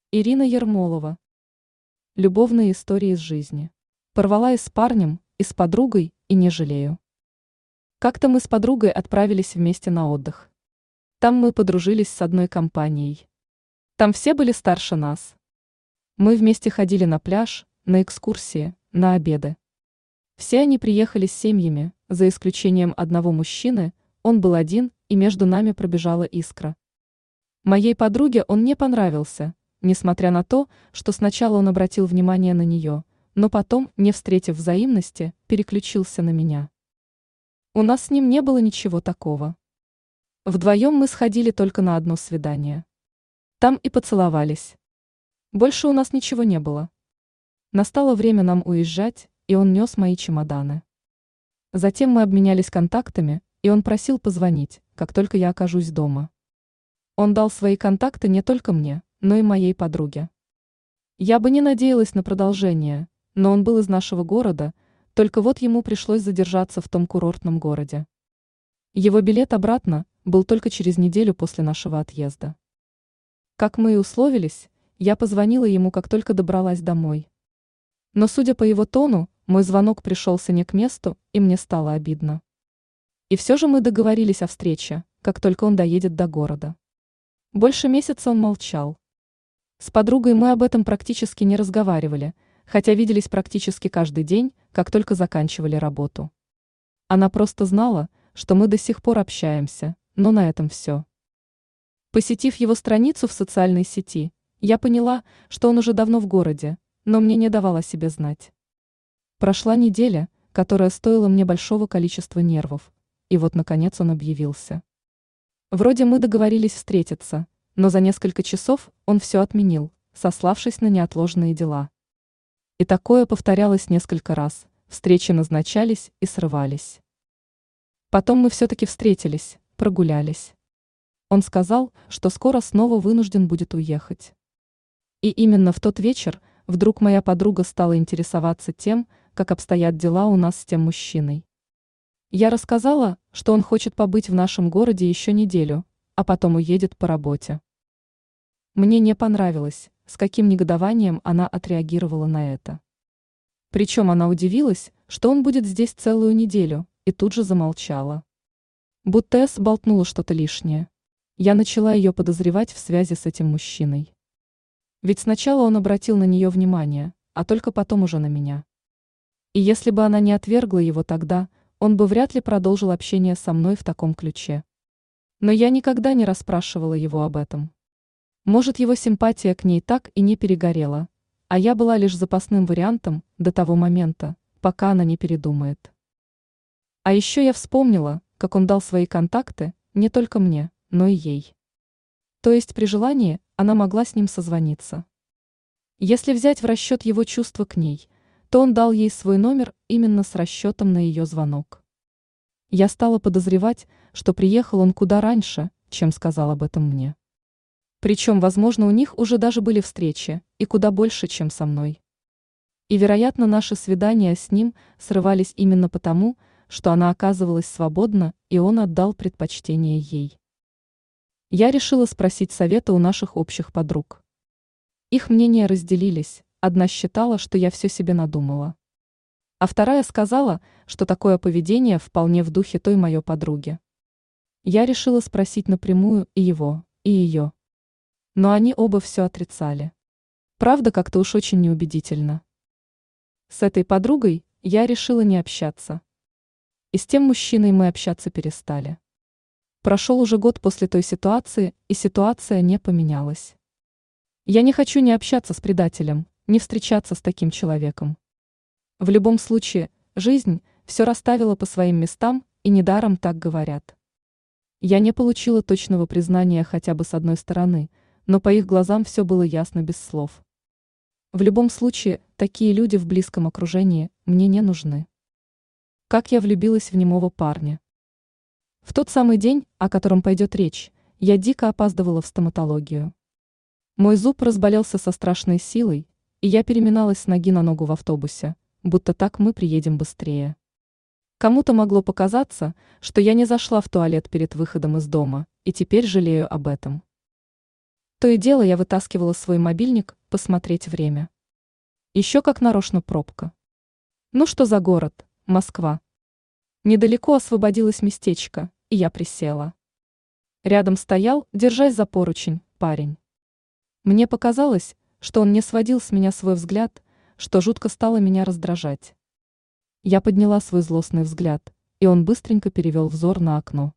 Ирина Ермолова. Любовные истории из жизни. Порвала и с парнем, и с подругой, и не жалею. Как-то мы с подругой отправились вместе на отдых. Там мы подружились с одной компанией. Там все были старше нас. Мы вместе ходили на пляж, на экскурсии, на обеды. Все они приехали с семьями, за исключением одного мужчины, он был один, и между нами пробежала искра. Моей подруге он не понравился, несмотря на то, что сначала он обратил внимание на нее, но потом, не встретив взаимности, переключился на меня. У нас с ним не было ничего такого. Вдвоем мы сходили только на одно свидание. Там и поцеловались. Больше у нас ничего не было. Настало время нам уезжать, и он нес мои чемоданы. Затем мы обменялись контактами, и он просил позвонить, как только я окажусь дома. Он дал свои контакты не только мне, но и моей подруге. Я бы не надеялась на продолжение, но он был из нашего города, только вот ему пришлось задержаться в том курортном городе. Его билет обратно был только через неделю после нашего отъезда. Как мы и условились, я позвонила ему, как только добралась домой. Но, судя по его тону, мой звонок пришелся не к месту, и мне стало обидно. И все же мы договорились о встрече, как только он доедет до города. Больше месяца он молчал. С подругой мы об этом практически не разговаривали, хотя виделись практически каждый день, как только заканчивали работу. Она просто знала, что мы до сих пор общаемся, но на этом все. Посетив его страницу в социальной сети, я поняла, что он уже давно в городе, но мне не давал о себе знать. Прошла неделя, которая стоила мне большого количества нервов, и вот наконец он объявился. Вроде мы договорились встретиться, но за несколько часов он все отменил, сославшись на неотложные дела. И такое повторялось несколько раз, встречи назначались и срывались. Потом мы все-таки встретились, прогулялись. Он сказал, что скоро снова вынужден будет уехать. И именно в тот вечер вдруг моя подруга стала интересоваться тем, как обстоят дела у нас с тем мужчиной. Я рассказала, что он хочет побыть в нашем городе еще неделю, а потом уедет по работе. Мне не понравилось, с каким негодованием она отреагировала на это. Причем она удивилась, что он будет здесь целую неделю, и тут же замолчала. Будто Эс болтнула что-то лишнее. Я начала ее подозревать в связи с этим мужчиной. Ведь сначала он обратил на нее внимание, а только потом уже на меня. И если бы она не отвергла его тогда, он бы вряд ли продолжил общение со мной в таком ключе. Но я никогда не расспрашивала его об этом. Может, его симпатия к ней так и не перегорела, а я была лишь запасным вариантом до того момента, пока она не передумает. А еще я вспомнила, как он дал свои контакты не только мне, но и ей. То есть при желании она могла с ним созвониться. Если взять в расчет его чувства к ней, то он дал ей свой номер именно с расчетом на ее звонок. Я стала подозревать, что приехал он куда раньше, чем сказал об этом мне. Причем, возможно, у них уже даже были встречи, и куда больше, чем со мной. И, вероятно, наши свидания с ним срывались именно потому, что она оказывалась свободна, и он отдал предпочтение ей. Я решила спросить совета у наших общих подруг. Их мнения разделились, одна считала, что я все себе надумала. А вторая сказала, что такое поведение вполне в духе той моей подруги. Я решила спросить напрямую и его, и ее. Но они оба все отрицали. Правда, как-то уж очень неубедительно. С этой подругой я решила не общаться. И с тем мужчиной мы общаться перестали. Прошел уже год после той ситуации, и ситуация не поменялась. Я не хочу ни общаться с предателем, ни встречаться с таким человеком. В любом случае, жизнь все расставила по своим местам, и недаром так говорят. Я не получила точного признания хотя бы с одной стороны, но по их глазам все было ясно без слов. В любом случае, такие люди в близком окружении мне не нужны. Как я влюбилась в немого парня. В тот самый день, о котором пойдет речь, я дико опаздывала в стоматологию. Мой зуб разболелся со страшной силой, и я переминалась с ноги на ногу в автобусе, будто так мы приедем быстрее. Кому-то могло показаться, что я не зашла в туалет перед выходом из дома, и теперь жалею об этом. То и дело я вытаскивала свой мобильник посмотреть время. Еще как нарочно пробка. Ну что за город? Москва. Недалеко освободилось местечко, и я присела. Рядом стоял, держась за поручень, парень. Мне показалось, что он не сводил с меня свой взгляд, что жутко стало меня раздражать. Я подняла свой злостный взгляд, и он быстренько перевел взор на окно.